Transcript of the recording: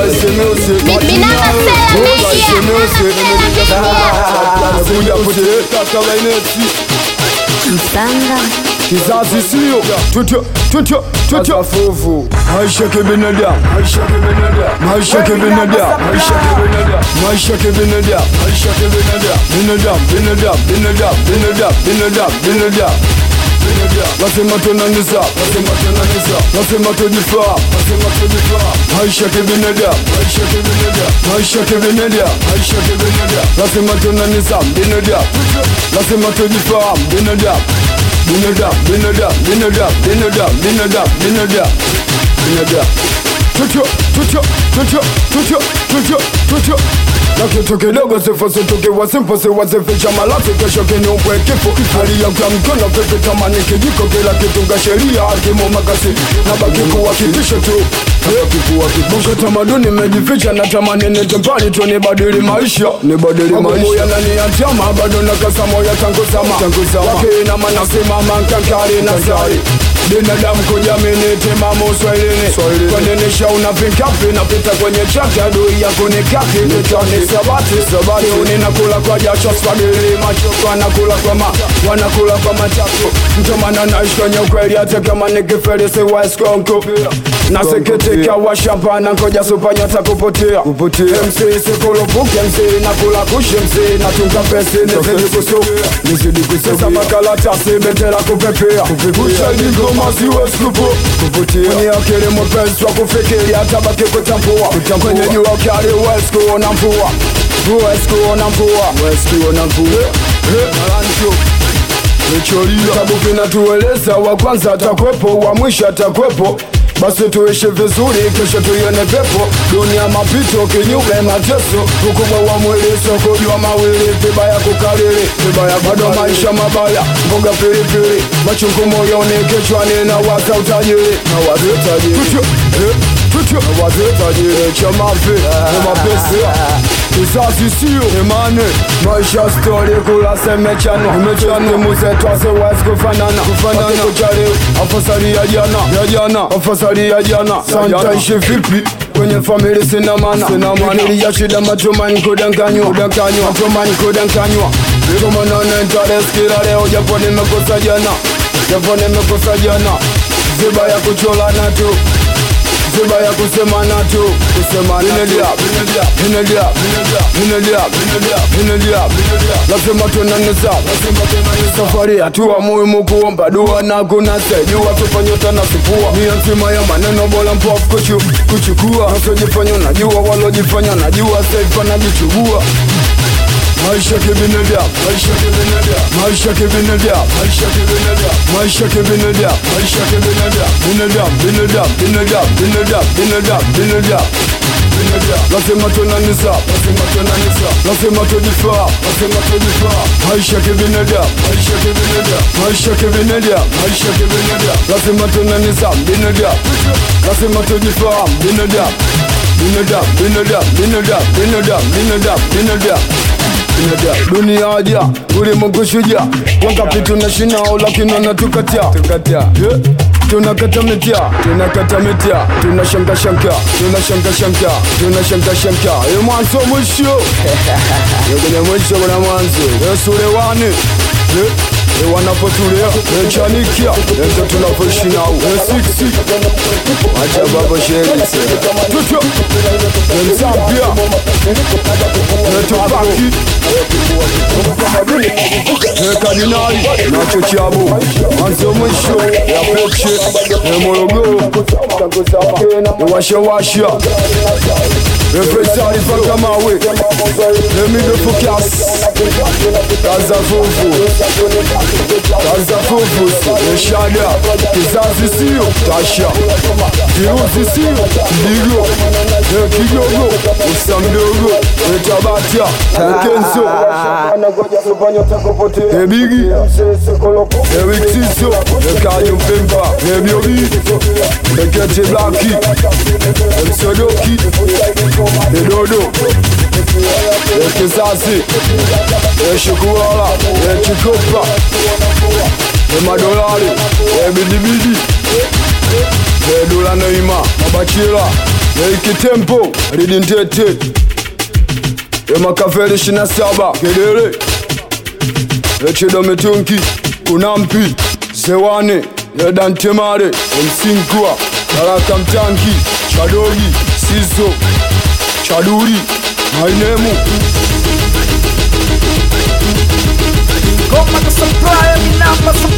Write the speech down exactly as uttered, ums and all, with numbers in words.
Kizazi sio tutyo tutyo tutyo fufu maisha kibinadamu maisha kibinadamu maisha kibinadamu maisha kibinadamu maisha kibinadamu maisha kibinadamu binadamu binadamu binadamu binadamu binadamu binadamu lazima tunanisa lazima tunanisa lazima tujifaa lazima tujifaa maisha kibinadamu maisha kibinadamu maisha kibinadamu maisha kibinadamu lazima tunanisa binadamu lazima tujifaa binadamu binadamu binadamu binadamu binadamu binadamu binadamu binadamu tutyo tutyo tutyo tutyo tutyo tutyo na kitu kidogo sifose tukiwa simpo siwazificha malafi kesho kinyumbwe kifo hali ya kwa mkono pepe kama ni kijiko kila kitu nga sheria hakimu makasi na baki kuwa kitisho tu baki kuwa kitisho tamaduni mejificha na tamani nitempani tu nibadili maisha nibadili maisha ya nani ya chama bado nakasa moya tangu sama tangu sama wakina manasimama nkankari na sari binadamu kujamini timamu swahilini kwa nini shauna pinkapi napita kwenye chaki adui yako ni kaki nitoni sabati sabati uninakula kwa jasho swadili macho wanakula kwa ma wanakula kwa machako mtomana naishi kwenye ukweli hata kama nikifeli siwa eskonko nasikitika wa shampana nkoja supanyota kupotea M C sikulupuke M C nakula kushi M C natunga pesi nizidi kusu nizidi kusu sasa makalatasi betela kupepea ushahidi ngoma siwe skupu kupotea ni akili mwepesi wa kufikiri hata baki kutambua kwenye jua kari uwezi kuona mvua uwezi kuona mvua uwezi kuona mvua malancho Nicholia Tabu kinatueleza wa kwanza atakwepo wa mwisho atakwepo basi tuishi vizuri kesho tuione pepo dunia mapito kinyume mateso ukubwa wa mwili soko jua mawili vibaya kukariri vibaya bado maisha mabaya mboga pilipili machungu moyoni kichwani na wasa utajiri na wasa utajiri tutyo tutyo na wasa utajiri cha mafi na mapesi kizazi sio imane maisha story kula semechano semechano muzetu asiwezi kufanana kufanana kuchari afasari ya jana ya jana afasari ya jana santa ishi vipi kwenye family sina maana sina maana ya shida matumani kudanganywa kudanganywa matumani kudanganywa kama nana interest kila leo japo nimekosa jana japo nimekosa jana ziba ya kucholana tu ziba ya kusemana tu kusemana inadia inadia inadia inadia lazima tunanisa lazima tunanisa safari hatua muhimu kuomba dua na kuna sejua tufanyota na sipua ni nzima ya maneno bora mpofu kuchu kuchukua nasojifanya najua walojifanya najua sasa najichugua maisha kibinadamu maisha kibinadamu maisha kibinadamu maisha kibinadamu maisha kibinadamu maisha kibinadamu binadamu binadamu binadamu binadamu binadamu binadamu binadamu lazima tunanisa lazima tunanisa lazima tujifaa lazima tujifaa maisha kibinadamu maisha kibinadamu maisha kibinadamu maisha kibinadamu lazima tunanisa binadamu lazima tujifaa binadamu binadamu binadamu binadamu binadamu binadamu binadamu dunia aja ulimwengu shujaa wangapi tunashinao lakini wanatukatia tukatia yeah. Tunakata mitia tunakata mitia tunashanga shanga tunashanga shanga tunashanga shanga e mwanzo mwisho yogene mwisho kuna mwanzo esulewani yeah. E wanapotulia e chanikia enzo tunapoishi nao e siksi acha baba sheri tutyo e mzambia e topaki e kardinali nacho chabo anzo mwisho ya peche e morogoro e washa washa e fresari faka mawe e mido focus kaza fufu kaza fufu e shada kizazi sio tasha virusi sio ndigo e kigogo usamdogo e tabatia e kenzo e bigi e wixiso e kayo pemba e biobi e kete blaki e msodoki e dodo e kizazi e shukuala e chikopa e madolari e bidibidi e dola neima mabachila Neiki Tempo, Ridintete Emakaveli shina saba, Kedere Echido Metunki, Kunampi, Zewane, Yedantemare, Msinkua, Baraka Mtanki, Chadogi, Sizo, Chaduri, Mainemu. Goma to supply, mi namba